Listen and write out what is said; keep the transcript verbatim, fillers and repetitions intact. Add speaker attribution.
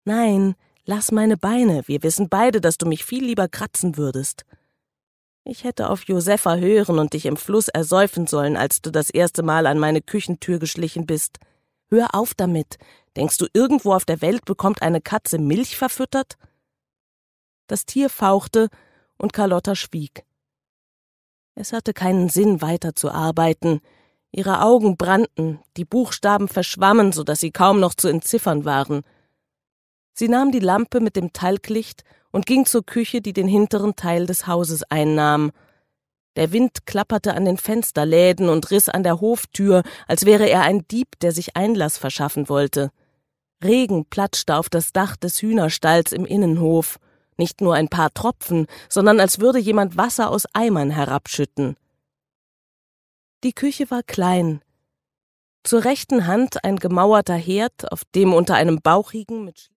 Speaker 1: »Nein, lass meine Beine, wir wissen beide, dass du mich viel lieber kratzen würdest.« »Ich hätte auf Josepha hören und dich im Fluss ersäufen sollen, als du das erste Mal an meine Küchentür geschlichen bist. Hör auf damit. Denkst du, irgendwo auf der Welt bekommt eine Katze Milch verfüttert?« Das Tier fauchte, und Carlotta schwieg. Es hatte keinen Sinn, weiter zu arbeiten. Ihre Augen brannten, die Buchstaben verschwammen, so dass sie kaum noch zu entziffern waren. Sie nahm die Lampe mit dem Talglicht und ging zur Küche, die den hinteren Teil des Hauses einnahm. Der Wind klapperte an den Fensterläden und riss an der Hoftür, als wäre er ein Dieb, der sich Einlass verschaffen wollte. Regen platschte auf das Dach des Hühnerstalls im Innenhof. Nicht nur ein paar Tropfen, sondern als würde jemand Wasser aus Eimern herabschütten. Die Küche war klein. Zur rechten Hand ein gemauerter Herd, auf dem unter einem bauchigen, mit